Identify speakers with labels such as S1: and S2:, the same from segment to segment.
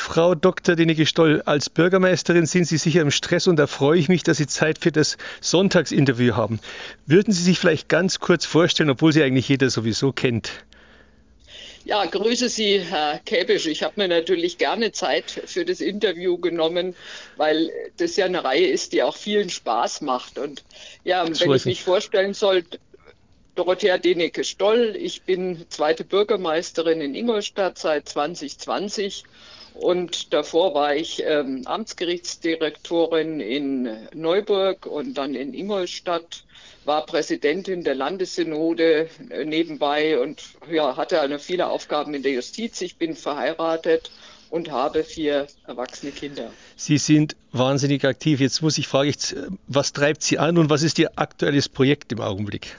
S1: Frau Dr. Deneke Stoll, als Bürgermeisterin sind Sie sicher im Stress und da freue ich mich, dass Sie Zeit für das Sonntagsinterview haben. Würden Sie sich vielleicht ganz kurz vorstellen, obwohl Sie eigentlich jeder sowieso kennt?
S2: Ja, grüße Sie, Herr Käbisch. Ich habe mir natürlich gerne Zeit für das Interview genommen, weil das ja eine Reihe ist, die auch vielen Spaß macht. Und ja,
S1: Das
S2: wenn
S1: freut
S2: ich mich
S1: mich.
S2: vorstellen soll, Dorothea Deneke-Stoll, ich bin zweite Bürgermeisterin in Ingolstadt seit 2020 und davor war ich Amtsgerichtsdirektorin in Neuburg und dann in Ingolstadt, war Präsidentin der Landessynode nebenbei und ja, hatte viele Aufgaben in der Justiz. Ich bin verheiratet und habe 4 erwachsene Kinder.
S1: Sie sind wahnsinnig aktiv. Jetzt muss ich fragen, was treibt Sie an und was ist Ihr aktuelles Projekt im Augenblick?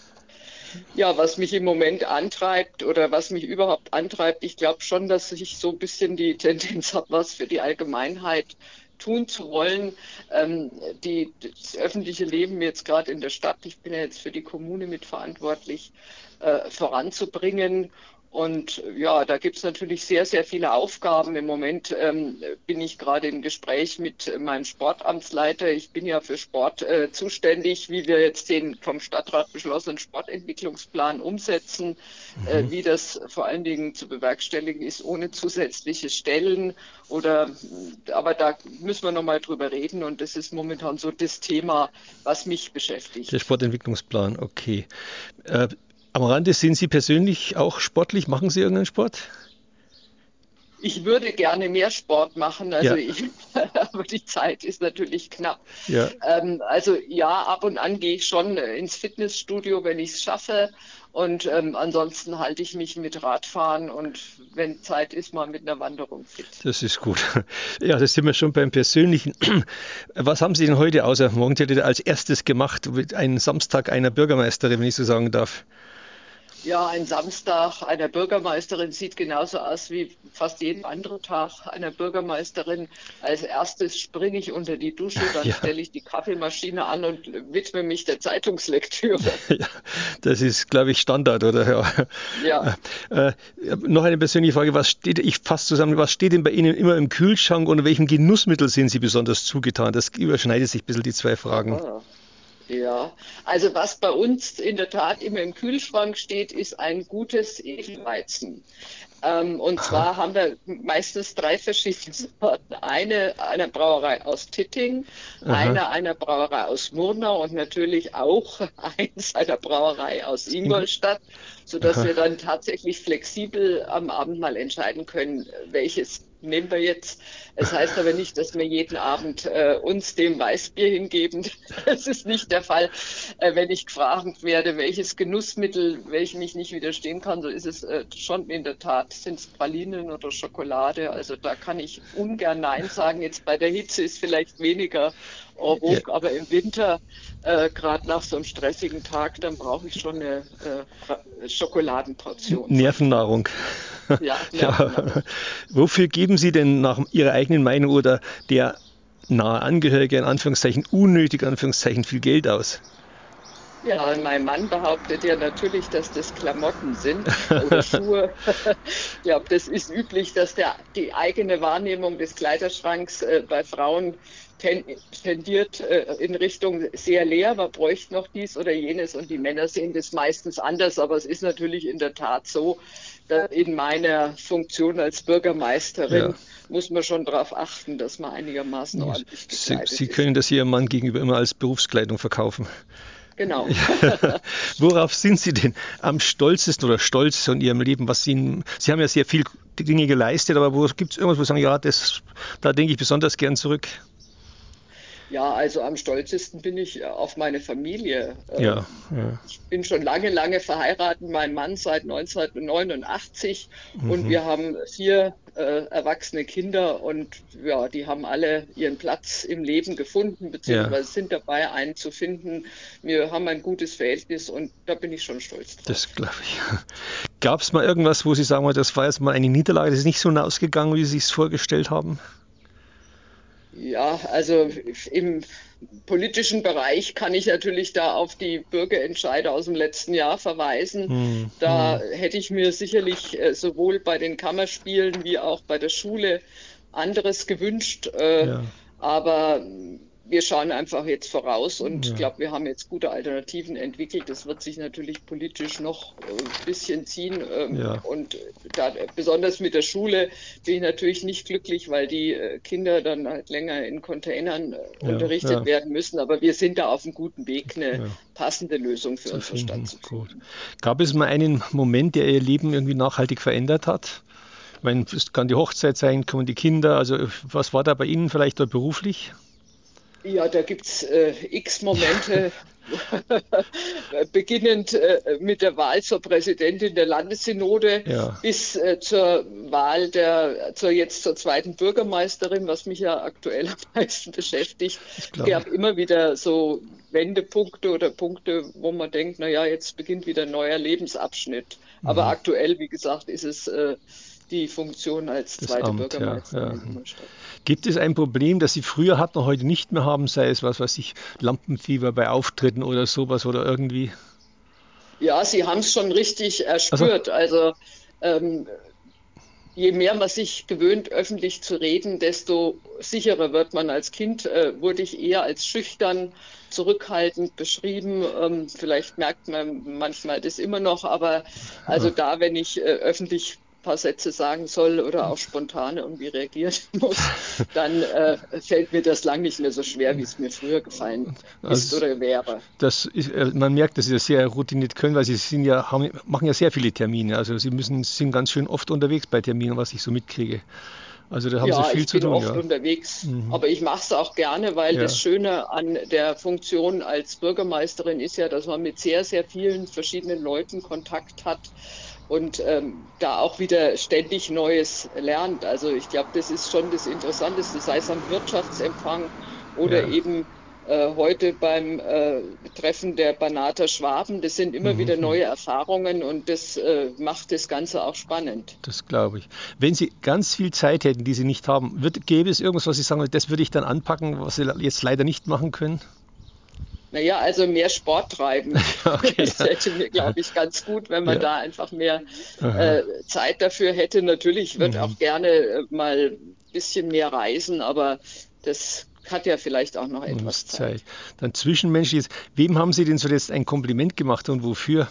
S2: Ja, was mich im Moment antreibt oder was mich überhaupt antreibt, ich glaube schon, dass ich so ein bisschen die Tendenz habe, was für die Allgemeinheit tun zu wollen. Ähm, das öffentliche Leben jetzt gerade in der Stadt, ich bin ja jetzt für die Kommune mitverantwortlich, voranzubringen. Und ja, da gibt es natürlich sehr, sehr viele Aufgaben. Im Moment bin ich gerade im Gespräch mit meinem Sportamtsleiter. Ich bin ja für Sport zuständig, wie wir jetzt den vom Stadtrat beschlossenen Sportentwicklungsplan umsetzen, wie das vor allen Dingen zu bewerkstelligen ist ohne zusätzliche Stellen. Aber da müssen wir noch mal drüber reden. Und das ist momentan so das Thema, was mich
S1: Der
S2: beschäftigt.
S1: Sportentwicklungsplan, okay. Äh, Am Rande sind Sie persönlich auch sportlich? Machen Sie irgendeinen Sport?
S2: Ich würde gerne mehr Sport machen,
S1: Ja,
S2: aber die Zeit ist natürlich knapp.
S1: ja.
S2: Also ja, ab und an gehe ich schon ins Fitnessstudio, wenn ich es schaffe. Und ansonsten halte ich mich mit Radfahren und wenn Zeit ist, mal mit einer Wanderung fit.
S1: Das ist gut. Ja, das sind wir schon beim Persönlichen. Was haben Sie denn heute außer Morgenthele als erstes gemacht? Einen Samstag einer Bürgermeisterin, wenn ich so sagen darf.
S2: Ja, ein Samstag einer Bürgermeisterin sieht genauso aus wie fast jeden anderen Tag einer Bürgermeisterin. Als erstes springe ich unter die Dusche, dann
S1: Ja,
S2: stelle ich die Kaffeemaschine an und widme mich der Zeitungslektüre.
S1: ja, das ist, glaube ich, Standard, oder?
S2: Ja.
S1: Ja. Noch eine persönliche Frage. Ich fasse zusammen, was steht denn bei Ihnen immer im Kühlschrank und welchem Genussmittel sind Sie besonders zugetan? Das überschneidet sich ein bisschen die zwei Fragen.
S2: Aha. Ja, also was bei uns in der Tat immer im Kühlschrank steht, ist ein gutes Hefeweizen. Und
S1: Aha,
S2: zwar haben wir meistens 3 verschiedene Sorten. Eine einer Brauerei aus Titting,
S1: aha.
S2: eine einer Brauerei aus Murnau und natürlich auch eins einer Brauerei aus Ingolstadt, sodass
S1: Aha.
S2: wir dann tatsächlich flexibel am Abend mal entscheiden können, welches nehmen wir jetzt. Es heißt aber nicht, dass wir jeden Abend uns dem Weißbier hingeben. Das ist nicht der Fall. Wenn ich gefragt werde, welches Genussmittel, welchem ich nicht widerstehen kann, so ist es schon in der Tat, sind es Pralinen oder Schokolade. Also da kann ich ungern Nein sagen. Jetzt bei der Hitze ist vielleicht weniger en
S1: Ja,
S2: vogue, aber im Winter, gerade nach so einem stressigen Tag, dann brauche ich schon eine Schokoladenportion, sage ich mal.
S1: Nervennahrung.
S2: Ja,
S1: Ja.
S2: Nervennahrung.
S1: Wofür geben Sie denn nach Ihrer eigenen Meinung oder der nahe Angehörige in Anführungszeichen unnötig Anführungszeichen viel Geld aus?
S2: Ja, und mein Mann behauptet ja natürlich, dass das Klamotten sind oder Schuhe. Ich glaube, das ist üblich, dass die eigene Wahrnehmung des Kleiderschranks bei Frauen tendiert in Richtung sehr leer. Man bräuchte noch dies oder jenes und die Männer sehen das meistens anders. Aber es ist natürlich in der Tat so, dass in meiner Funktion als
S1: Ja.
S2: Bürgermeisterin muss man schon darauf achten, dass man einigermaßen ordentlich gekleidet
S1: Sie
S2: ist.
S1: können das Ihrem Mann gegenüber immer als Berufskleidung verkaufen.
S2: Genau.
S1: Worauf sind Sie denn am stolzesten oder stolz in Ihrem Leben? Sie haben ja sehr viel Dinge geleistet, aber wo gibt es irgendwas, wo Sie sagen, ja, da denke ich besonders gern zurück?
S2: Ja, also am stolzesten bin ich auf meine Familie.
S1: Ja, ja.
S2: Ich bin schon lange, lange verheiratet, mein Mann seit 1989 und
S1: Mhm.
S2: wir haben 4 erwachsene Kinder und ja, die haben alle ihren Platz im Leben gefunden,
S1: Ja,
S2: beziehungsweise sind dabei, einen zu finden. Wir haben ein gutes Verhältnis und da bin ich schon stolz
S1: das
S2: drauf.
S1: glaube ich. Gab es mal irgendwas, wo Sie sagen, das war jetzt mal eine Niederlage, das ist nicht so ausgegangen, wie Sie es vorgestellt haben?
S2: Ja, also im politischen Bereich kann ich natürlich da auf die Bürgerentscheide aus dem letzten Jahr verweisen.
S1: Hm,
S2: Da
S1: hm,
S2: hätte ich mir sicherlich sowohl bei den Kammerspielen wie auch bei der Schule anderes gewünscht.
S1: ja,
S2: Aber wir schauen einfach jetzt voraus und ich
S1: ja,
S2: glaube, wir haben jetzt gute Alternativen entwickelt. Das wird sich natürlich politisch noch ein bisschen ziehen.
S1: ja,
S2: Und da, besonders mit der Schule bin ich natürlich nicht glücklich, weil die Kinder dann halt länger in Containern
S1: ja,
S2: unterrichtet
S1: ja,
S2: werden müssen. Aber wir sind da auf einem guten Weg, eine
S1: ja,
S2: passende Lösung für
S1: zu
S2: unsere Stadt
S1: finden.
S2: zu
S1: Gut.
S2: finden.
S1: Gab es mal einen Moment, der Ihr Leben irgendwie nachhaltig verändert hat? Ich meine, es kann die Hochzeit sein, kommen die Kinder. Also was war da bei Ihnen vielleicht oder beruflich?
S2: Ja, da gibt's x Momente, beginnend mit der Wahl zur Präsidentin der Landessynode
S1: Ja,
S2: bis zur Wahl jetzt zur zweiten Bürgermeisterin, was mich ja aktuell am meisten beschäftigt.
S1: das
S2: Es
S1: glaube ich.
S2: gab immer wieder so Wendepunkte oder Punkte, wo man denkt, na ja, jetzt beginnt wieder ein neuer Lebensabschnitt. Aber
S1: Mhm.
S2: aktuell, wie gesagt, ist es die Funktion als
S1: Das
S2: zweite
S1: Amt, ja,
S2: Bürgermeisterin
S1: ja.
S2: in Ingolstadt.
S1: Gibt es ein Problem, das Sie früher hatten und heute nicht mehr haben, sei es was weiß ich, Lampenfieber bei Auftritten oder sowas oder irgendwie?
S2: Ja, Sie haben es schon richtig
S1: Also,
S2: erspürt. Also ähm, je mehr man sich gewöhnt, öffentlich zu reden, desto sicherer wird man. Als Kind wurde ich eher als schüchtern, zurückhaltend beschrieben. Vielleicht merkt man manchmal das immer noch, aber also da, wenn ich öffentlich ein paar Sätze sagen soll oder auch spontan irgendwie reagieren muss, dann fällt mir das lang nicht mehr so schwer, wie es mir früher gefallen ist
S1: also
S2: oder wäre.
S1: das ist, man merkt, dass Sie das sehr routiniert können, weil Sie sind ja, machen ja sehr viele Termine. Also Sie sind ganz schön oft unterwegs bei Terminen, was ich so mitkriege. Also da haben Sie
S2: Ja,
S1: viel
S2: ich
S1: zu
S2: bin
S1: tun,
S2: oft
S1: ja.
S2: unterwegs,
S1: Mhm.
S2: aber ich mache es auch gerne, weil das
S1: Ja,
S2: Schöne an der Funktion als Bürgermeisterin ist ja, dass man mit sehr, sehr vielen verschiedenen Leuten Kontakt hat und da auch wieder ständig Neues lernt. Also ich glaube, das ist schon das Interessanteste, sei es am Wirtschaftsempfang oder
S1: ja.
S2: eben heute beim Treffen der Banater Schwaben. Das sind immer
S1: Mhm.
S2: wieder
S1: Mhm.
S2: neue Erfahrungen und das macht das Ganze auch spannend.
S1: Das glaube ich. Wenn Sie ganz viel Zeit hätten, die Sie nicht haben, gäbe es irgendwas, was Sie sagen, das würde ich dann anpacken, was Sie jetzt leider nicht machen können?
S2: Naja, also mehr Sport treiben.
S1: Okay,
S2: Das
S1: ja.
S2: täte mir, glaube ich, ganz gut, wenn man
S1: Ja.
S2: da einfach mehr
S1: Aha.
S2: Zeit dafür hätte. Natürlich würde
S1: Mhm.
S2: auch gerne mal ein bisschen mehr reisen, aber das hat ja vielleicht auch noch etwas
S1: Zeit.
S2: Zeit.
S1: Dann zwischenmenschliches. Wem haben Sie denn zuletzt ein Kompliment gemacht und wofür?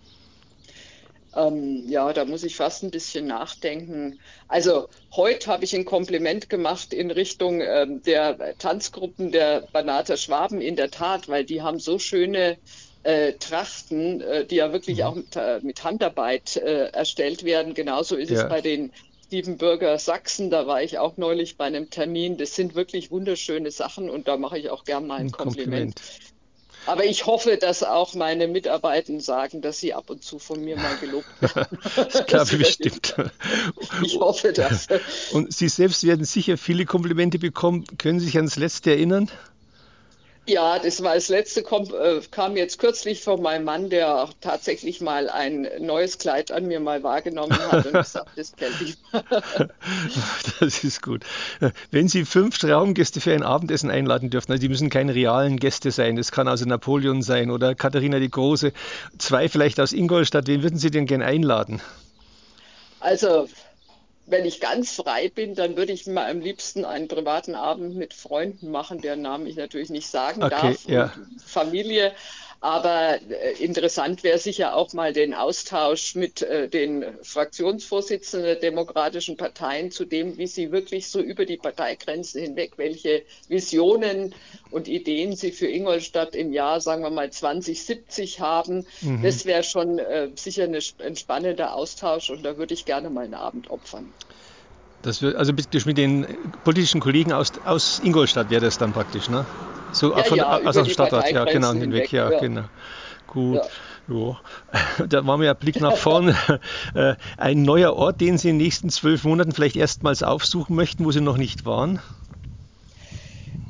S2: Ja, da muss ich fast ein bisschen nachdenken. Also heute habe ich ein Kompliment gemacht in Richtung der Tanzgruppen der Banater Schwaben in der Tat, weil die haben so schöne Trachten, die ja wirklich
S1: Mhm.
S2: auch mit Handarbeit erstellt werden. Genauso ist es
S1: Ja,
S2: bei den Siebenbürger Sachsen. Da war ich auch neulich bei einem Termin. Das sind wirklich wunderschöne Sachen und da mache ich auch gern mal ein
S1: ein
S2: Kompliment.
S1: Kompliment.
S2: Aber ich hoffe, dass auch meine Mitarbeiter sagen, dass sie ab und zu von mir mal gelobt werden.
S1: Das
S2: Das
S1: glaube ich
S2: wäre
S1: bestimmt.
S2: hilfreich. Ich hoffe das.
S1: Und Sie selbst werden sicher viele Komplimente bekommen. Können Sie sich ans letzte erinnern?
S2: Ja, das war das letzte, kam jetzt kürzlich von meinem Mann, der auch tatsächlich mal ein neues Kleid an mir mal wahrgenommen hat und gesagt, das gefällt ihm.
S1: Das ist gut. Wenn Sie 5 Traumgäste für ein Abendessen einladen dürfen, also die müssen keine realen Gäste sein, das kann also Napoleon sein oder Katharina die Große, 2 vielleicht aus Ingolstadt, wen würden Sie denn gern einladen?
S2: Also, wenn ich ganz frei bin, dann würde ich mir am liebsten einen privaten Abend mit Freunden machen, deren Namen ich natürlich nicht sagen
S1: Okay,
S2: darf
S1: ja.
S2: und Familie. Aber interessant wäre sicher auch mal den Austausch mit den Fraktionsvorsitzenden der demokratischen Parteien zu dem, wie sie wirklich so über die Parteigrenzen hinweg, welche Visionen und Ideen sie für Ingolstadt im Jahr, sagen wir mal, 2070 haben.
S1: Mhm.
S2: Das wäre schon sicher ein spannender Austausch und da würde ich gerne mal einen Abend opfern.
S1: Das wird, also praktisch mit den politischen Kollegen aus Ingolstadt wäre das dann praktisch, ne? So
S2: Ja, ja,
S1: aus
S2: über
S1: dem
S2: die
S1: Stadtrat, ja, genau,
S2: Parteigrenzen
S1: hinweg,
S2: hinweg.
S1: ja,
S2: Ja,
S1: genau. Gut,
S2: ja.
S1: ja. Da war mir ein Blick nach vorn. Ein neuer Ort, den Sie in den nächsten 12 Monaten vielleicht erstmals aufsuchen möchten, wo Sie noch nicht waren?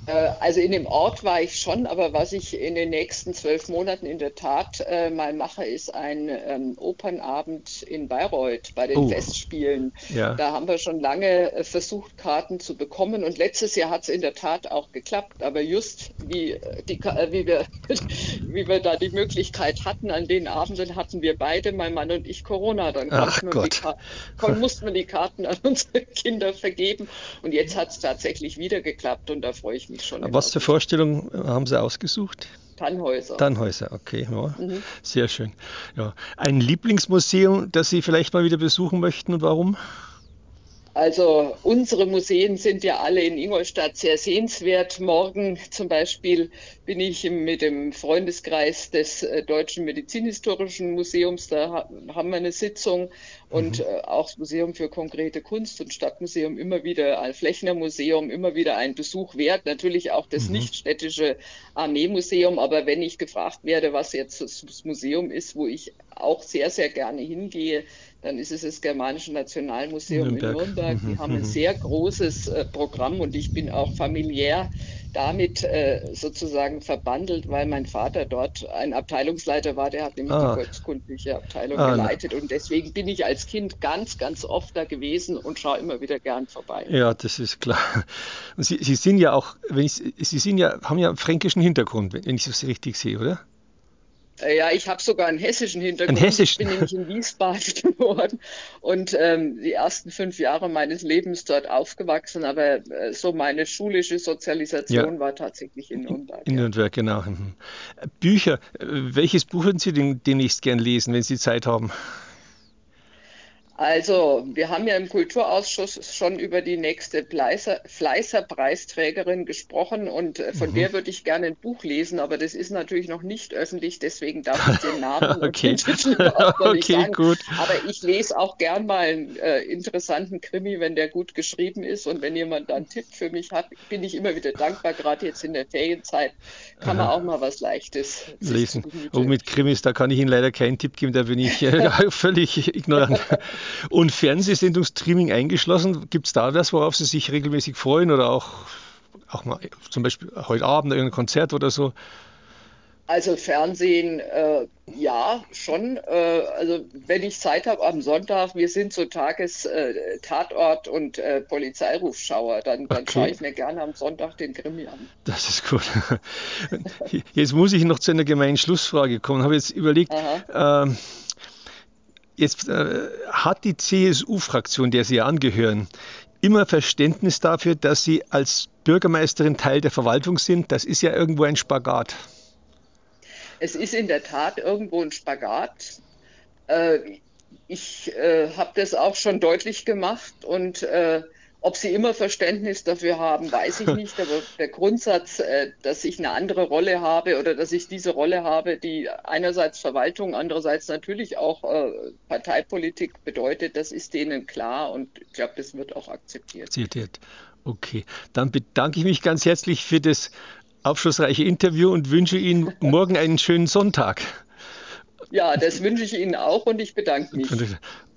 S2: Also in dem Ort war ich schon, aber was ich in den nächsten 12 Monaten in der Tat mal mache, ist ein Opernabend in Bayreuth bei den
S1: Oh,
S2: Festspielen.
S1: ja.
S2: Da haben wir schon lange versucht, Karten zu bekommen. Und letztes Jahr hat es in der Tat auch geklappt. Aber just wie wir da die Möglichkeit hatten, an den Abenden hatten wir beide, mein Mann und ich, Corona. Dann
S1: Ach Gott.
S2: mussten wir die Karten an unsere Kinder vergeben. Und jetzt hat es tatsächlich wieder geklappt und da freue ich mich schon
S1: Was
S2: immer
S1: für
S2: wieder.
S1: Vorstellungen haben Sie ausgesucht?
S2: Tannhäuser.
S1: Tannhäuser, okay, ja,
S2: Mhm.
S1: sehr schön. Ja. Ein Lieblingsmuseum, das Sie vielleicht mal wieder besuchen möchten und warum?
S2: Also unsere Museen sind ja alle in Ingolstadt sehr sehenswert. Morgen zum Beispiel bin ich mit dem Freundeskreis des Deutschen Medizinhistorischen Museums. Da haben wir eine Sitzung und
S1: Mhm.
S2: auch das Museum für konkrete Kunst und Stadtmuseum immer wieder, ein Flächner Museum, immer wieder ein Besuch wert. Natürlich auch das
S1: Mhm.
S2: nichtstädtische Armeemuseum. Aber wenn ich gefragt werde, was jetzt das Museum ist, wo ich auch sehr, sehr gerne hingehe, dann ist es das Germanische Nationalmuseum in
S1: Nürnberg.
S2: Nürnberg. Die
S1: Mhm.
S2: haben ein
S1: Mhm.
S2: sehr großes Programm und ich bin auch familiär damit sozusagen verbandelt, weil mein Vater dort ein Abteilungsleiter war. Der hat nämlich die
S1: Ah,
S2: volkskundliche Abteilung
S1: ah, na,
S2: geleitet und deswegen bin ich als Kind ganz, ganz oft da gewesen und schaue immer wieder gern vorbei.
S1: ja, das ist klar. Und Sie sind ja auch, Sie sind ja, haben ja einen fränkischen Hintergrund, wenn ich das richtig sehe, oder?
S2: Ja, ich habe sogar einen hessischen
S1: Ein
S2: Hintergrund. Ich
S1: hessischen.
S2: bin nämlich in Wiesbaden geboren und die ersten 5 Jahre meines Lebens dort aufgewachsen. Aber so meine schulische
S1: Ja,
S2: Sozialisation war tatsächlich in Nürnberg,
S1: in
S2: ja.
S1: Nürnberg, genau. Mhm. Bücher, welches Buch würden Sie denn demnächst gern lesen, wenn Sie Zeit haben?
S2: Also, wir haben ja im Kulturausschuss schon über die nächste Fleißer-Preisträgerin gesprochen und von
S1: Mhm.
S2: der würde ich gerne ein Buch lesen, aber das ist natürlich noch nicht öffentlich, deswegen darf ich den Namen und
S1: Okay,
S2: den Titel überhaupt noch nicht
S1: okay,
S2: sagen.
S1: gut.
S2: Aber ich lese auch gern mal einen interessanten Krimi, wenn der gut geschrieben ist und wenn jemand da einen Tipp für mich hat, bin ich immer wieder dankbar. Gerade jetzt in der Ferienzeit kann man
S1: Aha.
S2: auch mal was Leichtes sich zu
S1: Lesen. Oh,
S2: Gemüte
S1: mit Krimis,
S2: führen.
S1: da kann ich Ihnen leider keinen Tipp geben, da bin ich völlig ignorant. Und Fernsehsendung Streaming eingeschlossen, gibt es da was, worauf Sie sich regelmäßig freuen oder auch mal zum Beispiel heute Abend irgendein Konzert oder so?
S2: Also Fernsehen, ja, schon. Also wenn ich Zeit habe am Sonntag, wir sind so Tatort und Polizeirufschauer, dann schaue
S1: Okay,
S2: ich mir gerne am Sonntag den Krimi an.
S1: das ist gut. Jetzt muss ich noch zu einer gemeinen Schlussfrage kommen. Ich habe jetzt überlegt,
S2: Aha.
S1: jetzt hat die CSU-Fraktion, der Sie angehören, immer Verständnis dafür, dass Sie als Bürgermeisterin Teil der Verwaltung sind. Das ist ja irgendwo ein Spagat.
S2: Es ist in der Tat irgendwo ein Spagat. Äh, ich habe das auch schon deutlich gemacht und ob sie immer Verständnis dafür haben, weiß ich nicht. Aber der Grundsatz, dass ich eine andere Rolle habe oder dass ich diese Rolle habe, die einerseits Verwaltung, andererseits natürlich auch Parteipolitik bedeutet, das ist denen klar und ich glaube, das wird auch akzeptiert.
S1: Zitiert. Okay, dann bedanke ich mich ganz herzlich für das aufschlussreiche Interview und wünsche Ihnen morgen einen schönen Sonntag.
S2: Ja, das wünsche ich Ihnen auch und ich bedanke mich.